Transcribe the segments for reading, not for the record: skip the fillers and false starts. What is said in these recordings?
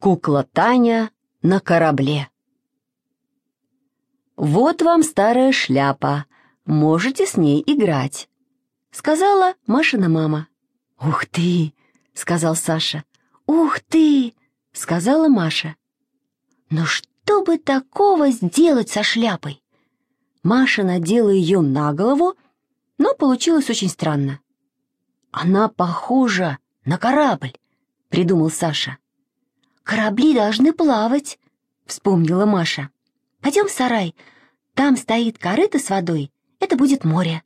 Кукла Таня на корабле. «Вот вам старая шляпа, можете с ней играть», — сказала Машина мама. «Ух ты!» — сказал Саша. «Ух ты!» — сказала Маша. «Но что бы такого сделать со шляпой?» Маша надела ее на голову, но получилось очень странно. «Она похожа на корабль», — придумал Саша. «Корабли должны плавать», — вспомнила Маша. «Пойдем в сарай, там стоит корыто с водой, это будет море».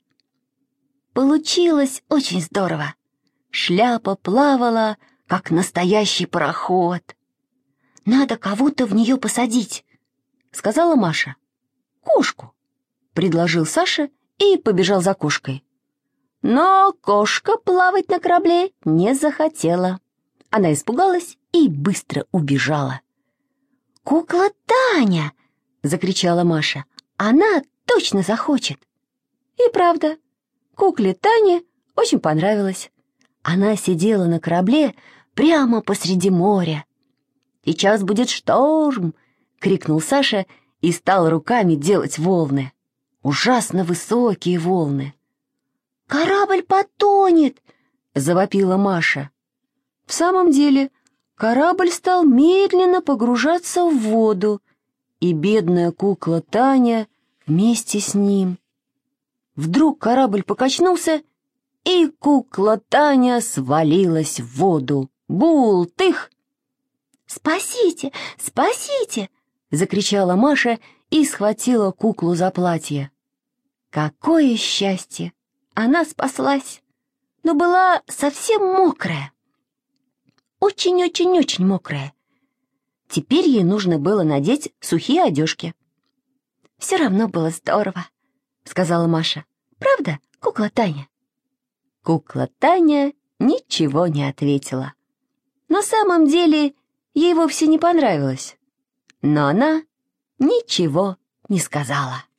Получилось очень здорово. Шляпа плавала, как настоящий пароход. «Надо кого-то в нее посадить», — сказала Маша. «Кошку», — предложил Саша и побежал за кошкой. Но кошка плавать на корабле не захотела. Она испугалась и быстро убежала. «Кукла Таня!» — закричала Маша. «Она точно захочет!» И правда, кукле Тане очень понравилось. Она сидела на корабле прямо посреди моря. «Сейчас будет шторм!» — крикнул Саша и стал руками делать волны. Ужасно высокие волны. «Корабль потонет!» — завопила Маша. В самом деле, корабль стал медленно погружаться в воду, и бедная кукла Таня вместе с ним. Вдруг корабль покачнулся, и кукла Таня свалилась в воду. Бултых! «Спасите! Спасите!» — закричала Маша и схватила куклу за платье. Какое счастье! Она спаслась, но была совсем мокрая. Очень-очень-очень мокрая. Теперь ей нужно было надеть сухие одежки. «Все равно было здорово», — сказала Маша. «Правда, кукла Таня?» Кукла Таня ничего не ответила. На самом деле ей вовсе не понравилось. Но она ничего не сказала.